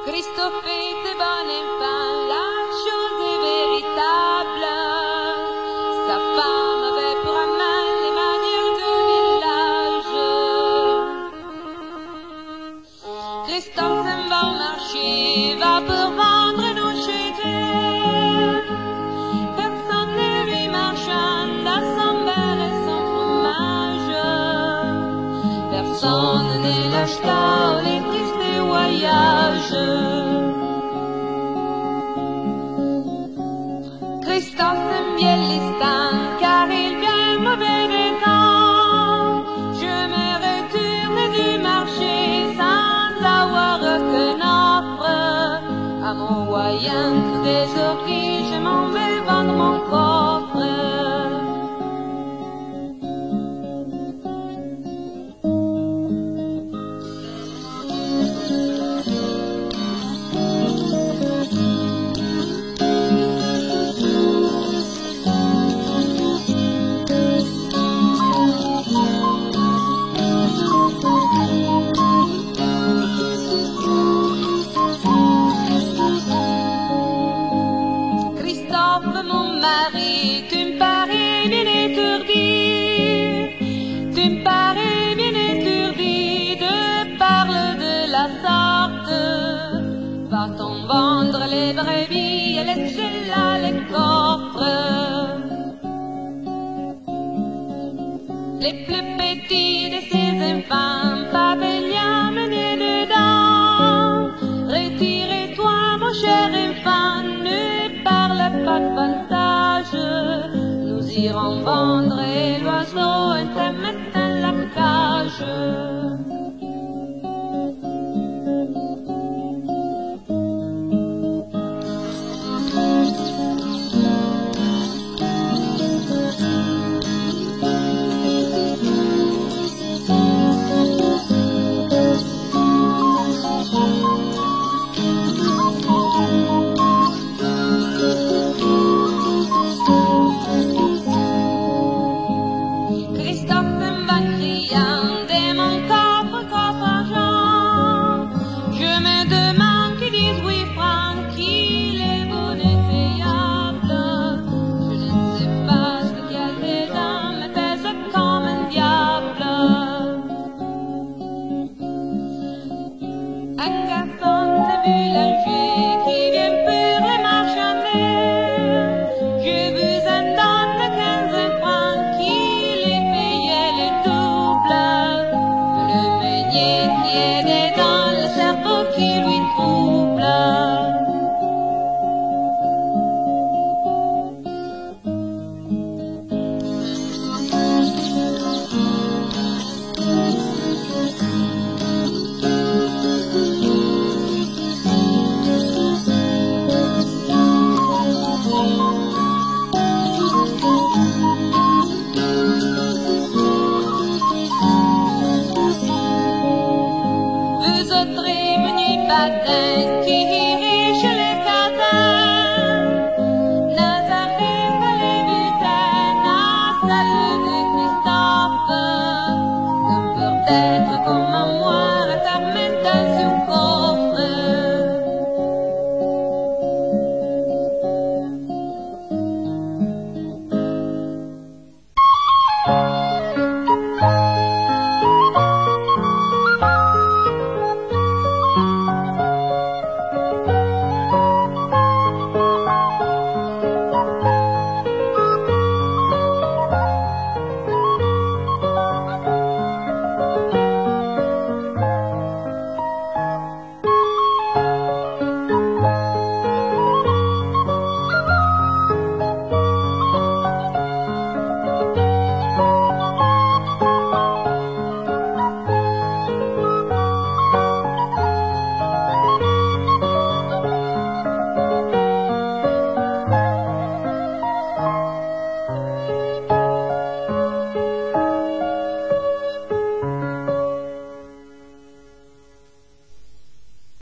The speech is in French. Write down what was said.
Christophe était bon enfant, la chose est véritable. Sa femme avait pour amant les manières du village. Christophe s'en va au marché, va pour vendre nos chéteux. Personne ne lui marchande à son beurre et son fromage. Personne ne l'acheta les tristes voyages. Christophe aime bien les stands car il vient mauvais des temps. Je me retourne du marché sans avoir aucune offre. À mon voyant trésorerie, je m'en vais vendre mon coffre. Mon mari, tu me parais bien étourdi, tu me parais bien étourdi de parler de la sorte. Va-t-on vendre les brebis et laisser là les coffres? Les plus petits de ces enfants, papa l'y a mené dedans. Retirez-toi, mon cher enfant, ne parle pas de vantage. Nous irons vendre et l'oiseau était maintenant la cage. Un garçon de boulanger qui vient pour les marchander. Je vous en donne 15 francs qui les payait le double. Le meunier qui est dedans, le cerveau qui lui trouble. Vous autres meuniers patins,